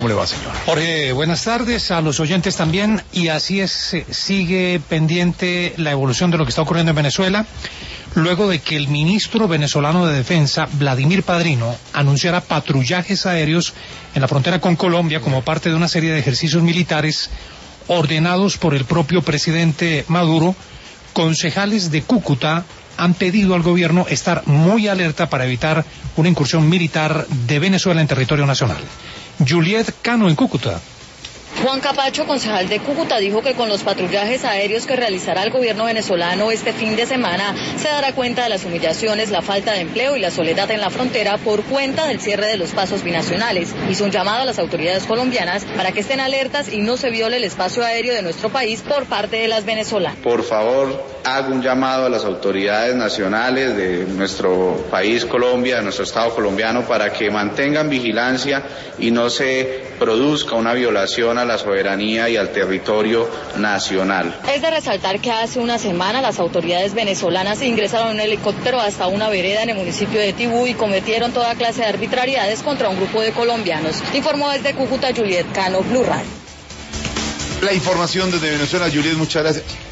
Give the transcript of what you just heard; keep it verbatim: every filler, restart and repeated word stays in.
¿Cómo le va, señor? Jorge, buenas tardes a los oyentes también. Y así es, sigue pendiente la evolución de lo que está ocurriendo en Venezuela, luego de que el ministro venezolano de Defensa, Vladimir Padrino, anunciara patrullajes aéreos en la frontera con Colombia como parte de una serie de ejercicios militares ordenados por el propio presidente Maduro. Concejales de Cúcuta han pedido al gobierno estar muy alerta para evitar una incursión militar de Venezuela en territorio nacional. Juliet Cano en Cúcuta. Juan Capacho, concejal de Cúcuta, dijo que con los patrullajes aéreos que realizará el gobierno venezolano este fin de semana se dará cuenta de las humillaciones, la falta de empleo y la soledad en la frontera por cuenta del cierre de los pasos binacionales. Hizo un llamado a las autoridades colombianas para que estén alertas y no se viole el espacio aéreo de nuestro país por parte de las venezolanas. Por favor, hago un llamado a las autoridades nacionales de nuestro país, Colombia, de nuestro Estado colombiano, para que mantengan vigilancia y no se produzca una violación a la soberanía y al territorio nacional. Es de resaltar que hace una semana las autoridades venezolanas ingresaron en un helicóptero hasta una vereda en el municipio de Tibú y cometieron toda clase de arbitrariedades contra un grupo de colombianos. Informó desde Cúcuta Juliet Cano, Blue Radio. La información desde Venezuela, Juliet, muchas gracias.